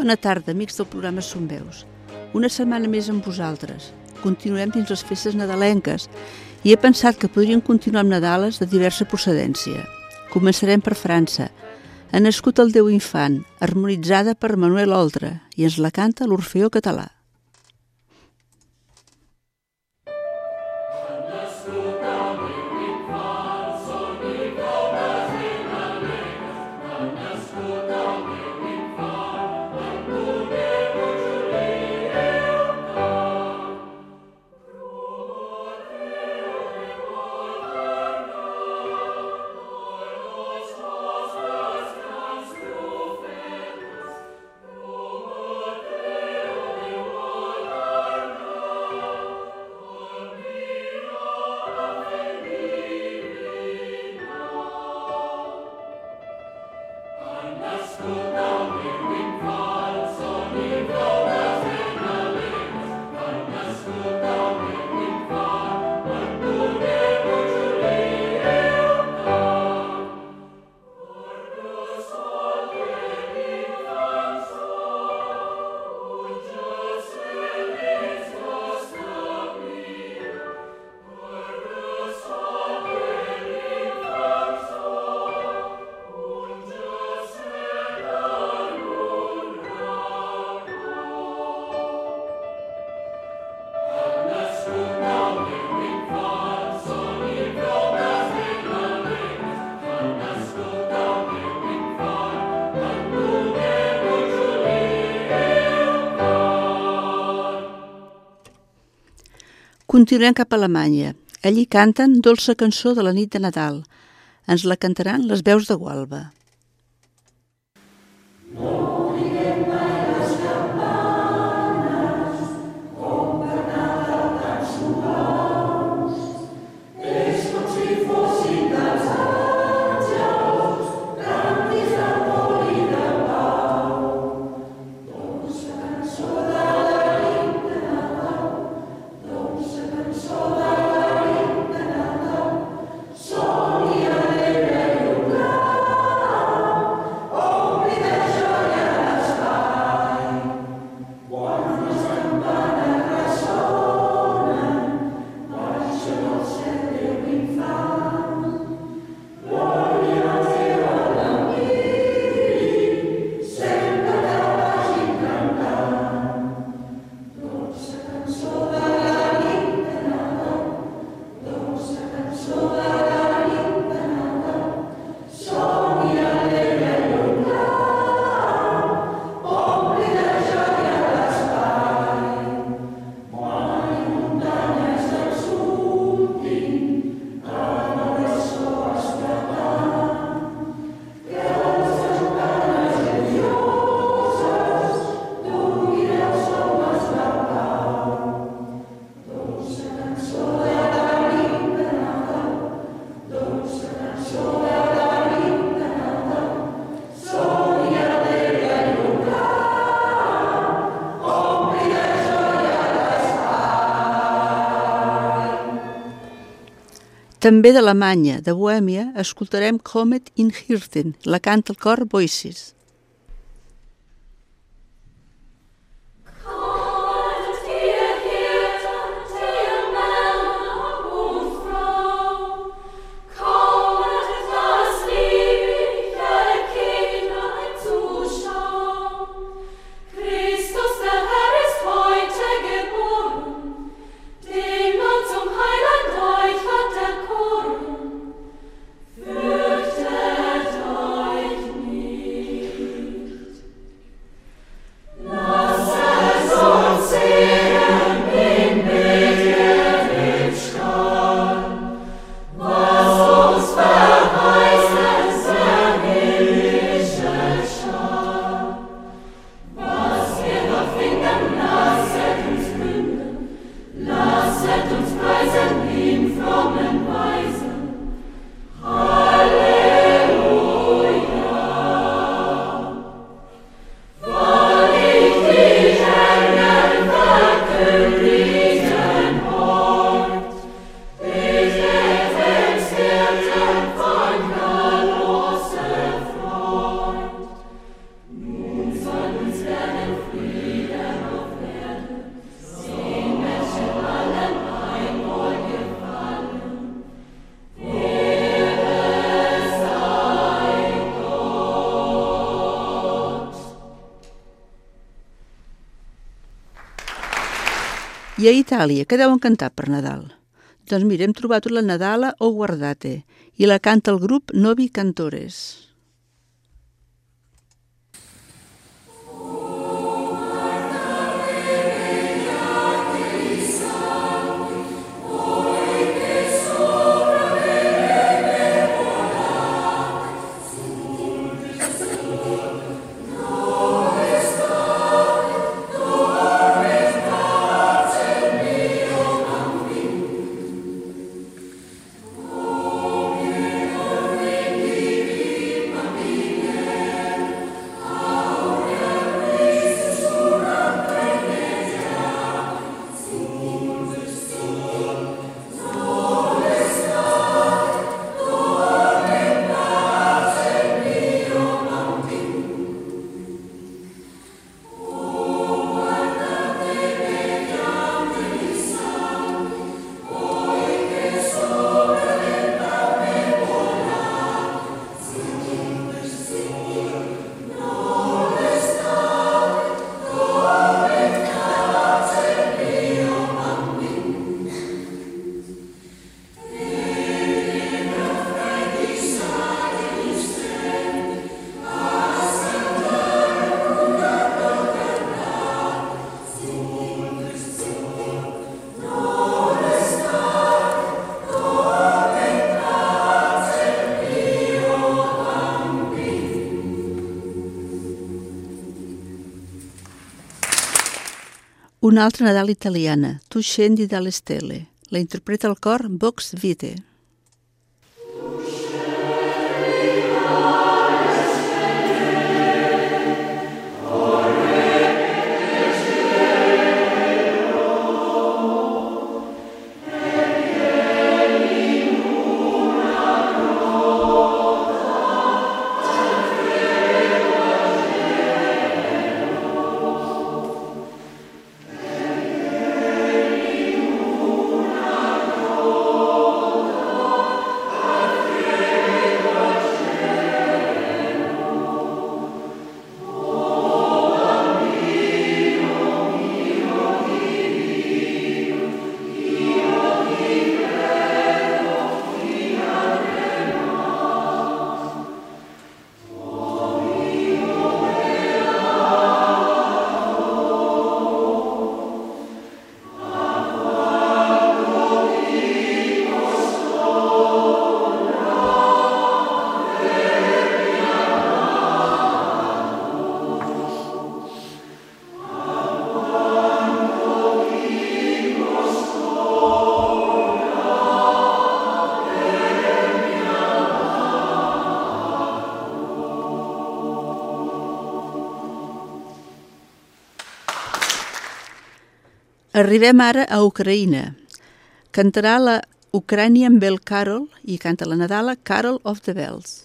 Bona tarda, amics del programa Som Veus. Una setmana més amb vosaltres. Continuem dins les festes nadalenques i he pensat que podríem continuar amb Nadales de diversa procedència. Començarem per França. Ha nascut el Déu Infant, harmonitzada per Manuel Oltra, i ens la canta l'Orfeó Català. Continuem cap a Alemanya. Allí canten Dolça cançó de la nit de Nadal. Ens la cantaran les veus de Gualba. També d'Alemanya, de Bohèmia, escoltarem Kommet in Hirten, la canta el cor Voices. I a Itàlia, què deuen cantar per Nadal? Doncs mira, hem trobat la Nadala o Guardate i la canta el grup Novi Cantores. Una altra Nadal italiana, Tu scendi dalle stelle. La interpreta el cor Vox Vitae. Arribem ara a Ucraïna. Cantarà la Ukrainian Bell Carol i canta la Nadala Carol of the Bells.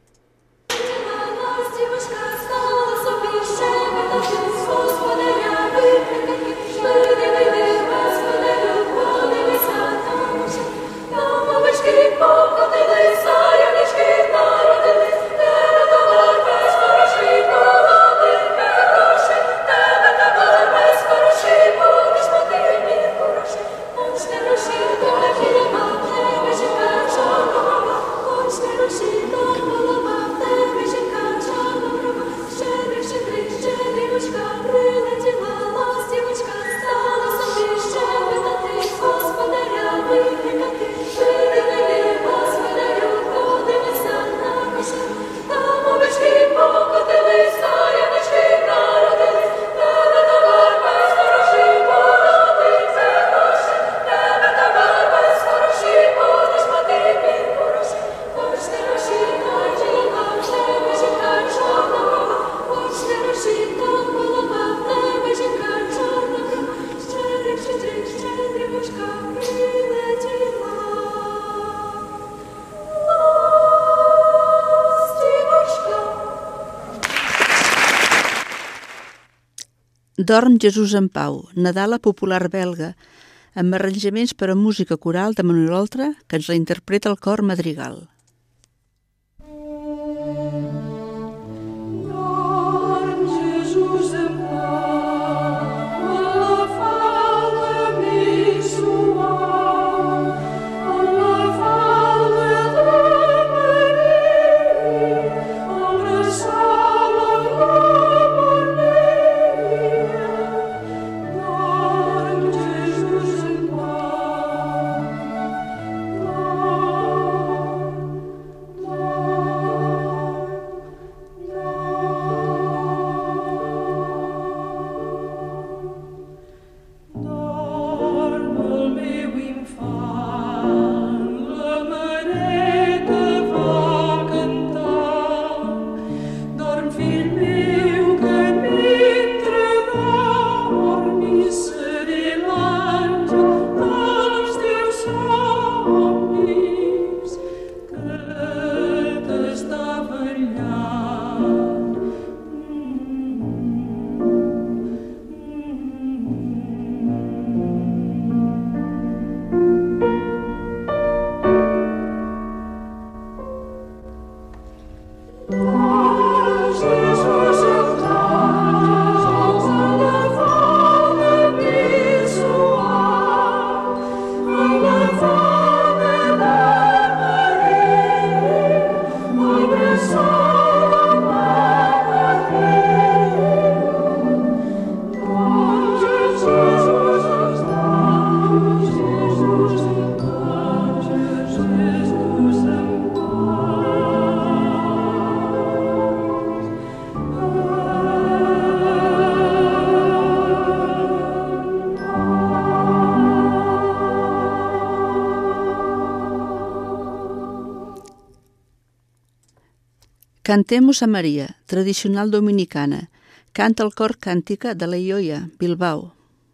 Dorm Jesús en pau, Nadala popular belga, amb arranjaments per a música coral de Manuel Oltra, que ens la interpreta el cor Madrigal. Dorm Jesús en pau, la fala Cantemos a Maria, tradicional dominicana. Canta el cor càntica de la Ioia, Bilbao.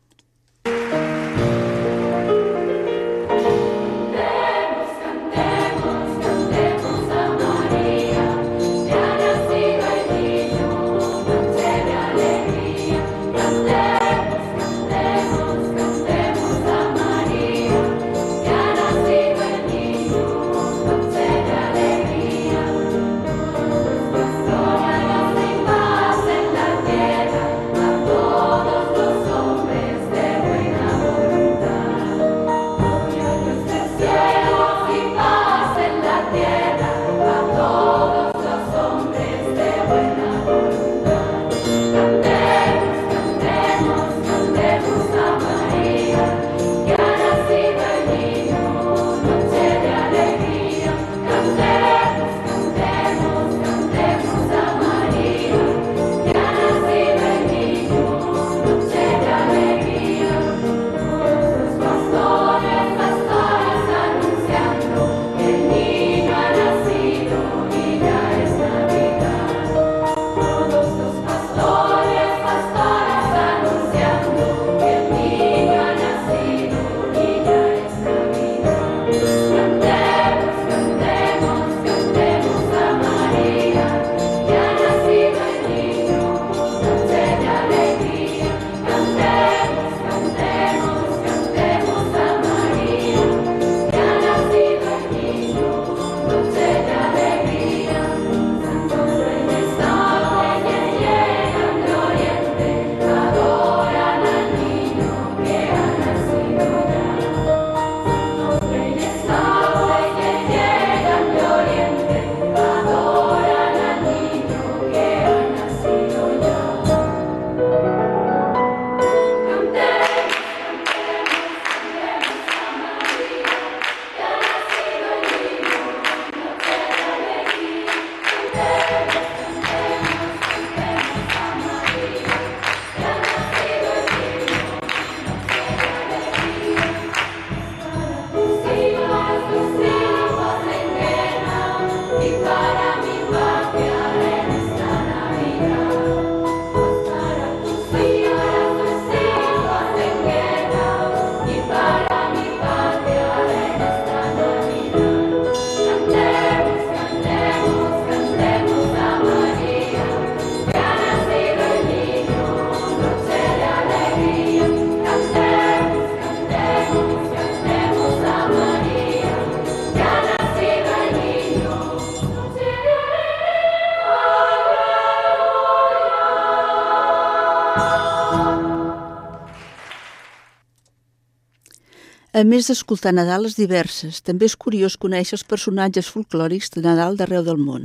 A més d'escoltar Nadales diverses, també és curiós conèixer els personatges folclòrics de Nadal d'arreu del món.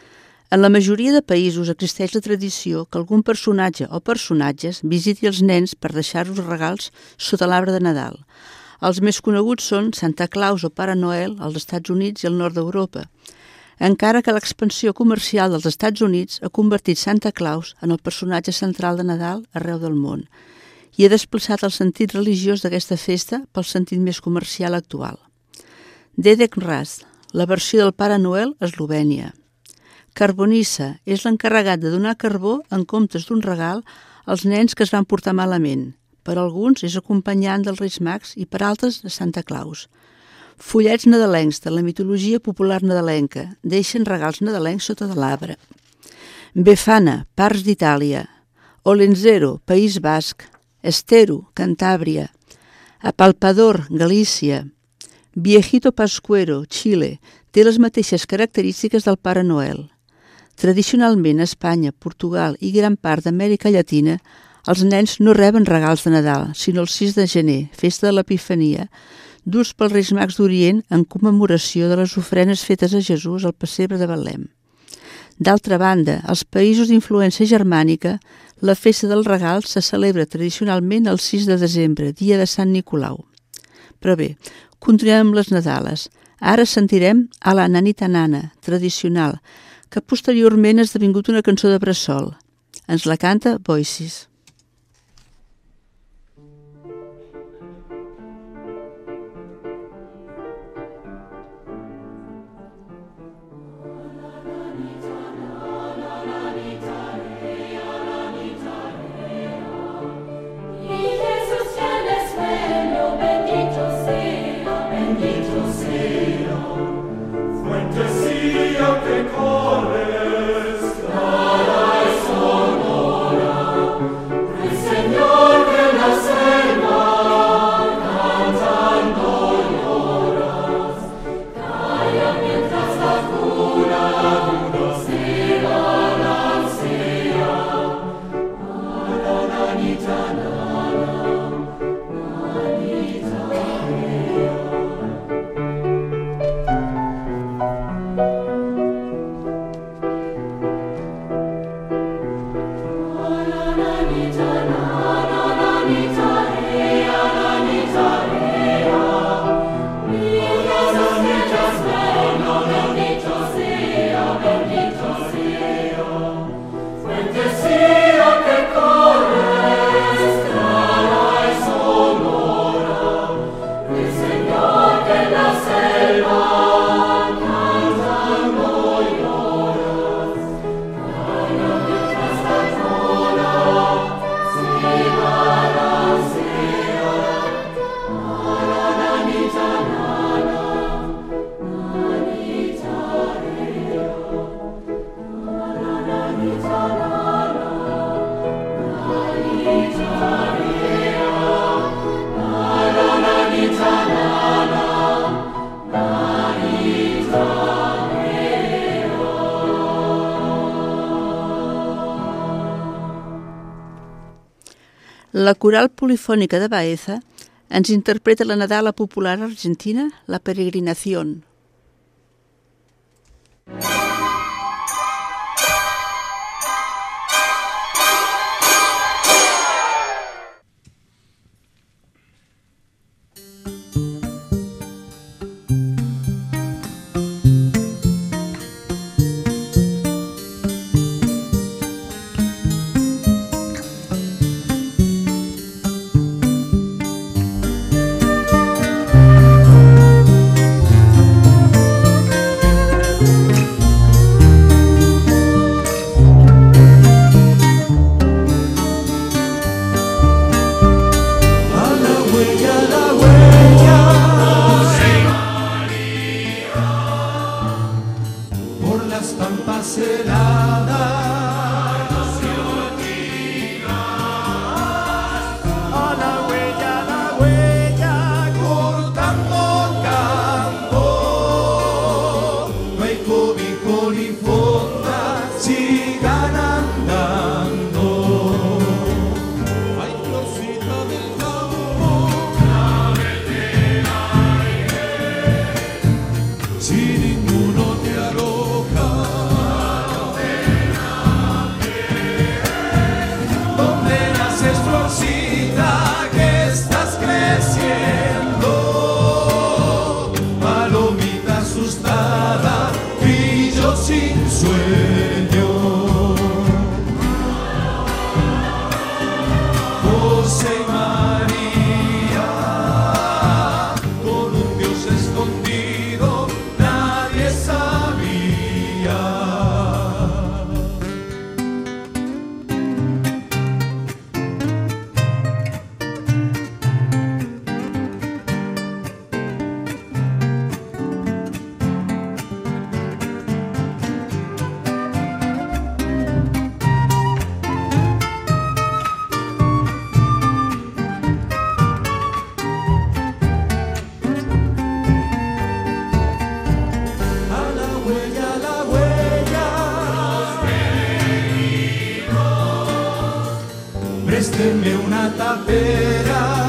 En la majoria de països existeix la tradició que algun personatge o personatges visiti els nens per deixar-los regals sota l'arbre de Nadal. Els més coneguts són Santa Claus o Pare Noel als Estats Units i al nord d'Europa, encara que l'expansió comercial dels Estats Units ha convertit Santa Claus en el personatge central de Nadal arreu del món i ha desplaçat el sentit religiós d'aquesta festa pel sentit més comercial actual. Dedek Raz, la versió del Pare Noel a Eslovènia. Carbonissa és l'encarregat de donar carbó en comptes d'un regal als nens que es van portar malament. Per alguns és acompanyant dels Reis Mags i per altres de Santa Claus. Follets nadalencs de la mitologia popular nadalenca deixen regals nadalencs sota de l'arbre. Befana, parts d'Itàlia. Olenzero, País Basc. Estero, Cantàbria. Apalpador, Galícia. Viejito Pascuero, Xile, té les mateixes característiques del Pare Noel. Tradicionalment a Espanya, Portugal i gran part d'Amèrica Llatina, els nens no reben regals de Nadal, sinó el 6 de gener, festa de l'Epifania, dus pels Reis Mags d'Orient en commemoració de les ofrenes fetes a Jesús al pessebre de Betlem. D'altra banda, als països d'influència germànica, la festa del regal se celebra tradicionalment el 6 de desembre, dia de Sant Nicolau. Però bé, continuem amb les Nadales. Ara sentirem a la Nanita Nana, tradicional, que posteriorment ha esdevingut una cançó de bressol. Ens la canta Voices. La Coral Polifònica de Baeza ens interpreta la nadala popular argentina, La Peregrinación. Présteme una tapera.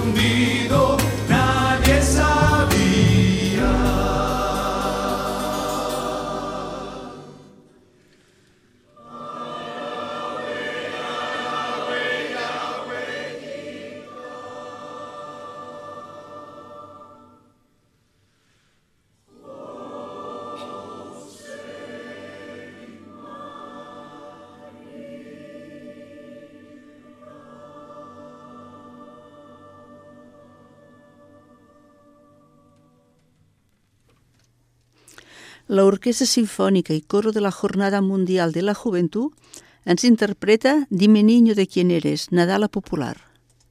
escondido, nadie sabía. La Orquesta Sinfónica y Coro de la Jornada Mundial de la Juventud ens interpreta Dime niño de quién eres, Nadala popular.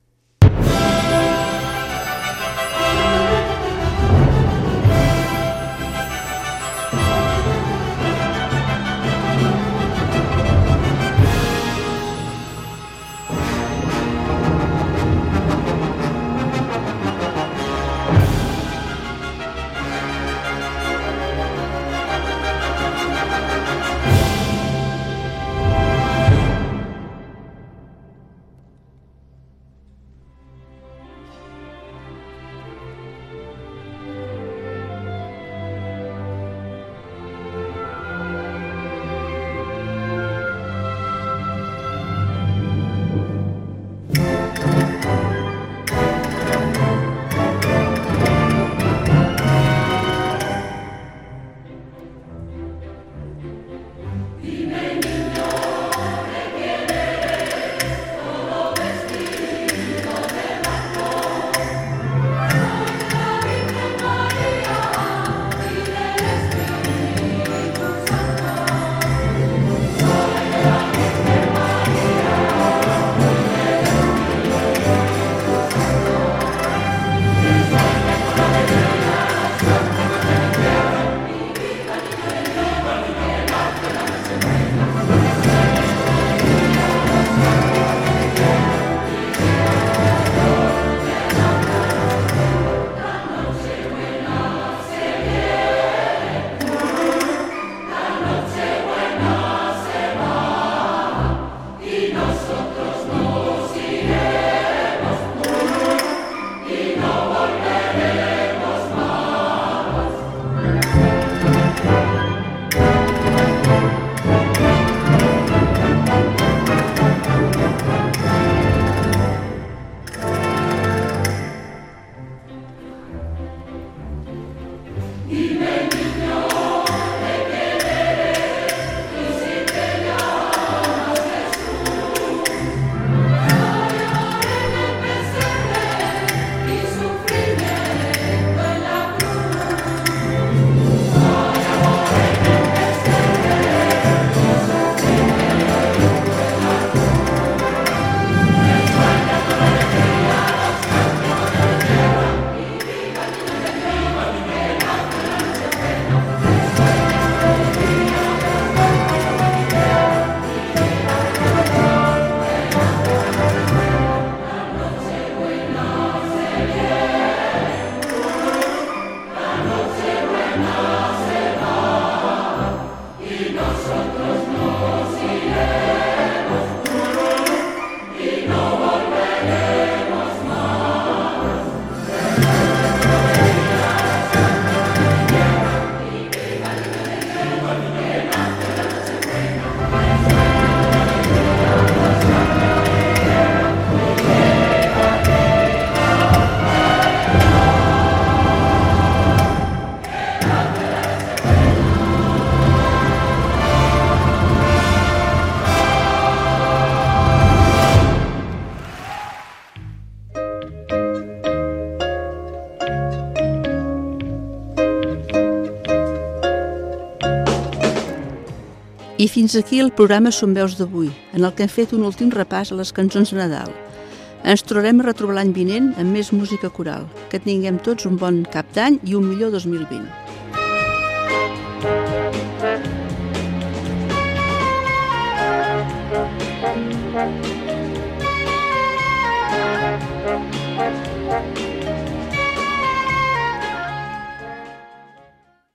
I fins aquí el programa Som Veus d'avui, en el que hem fet un últim repàs a les cançons de Nadal. Ens tornarem a retrobar l'any vinent amb més música coral. Que tinguem tots un bon cap d'any i un millor 2020.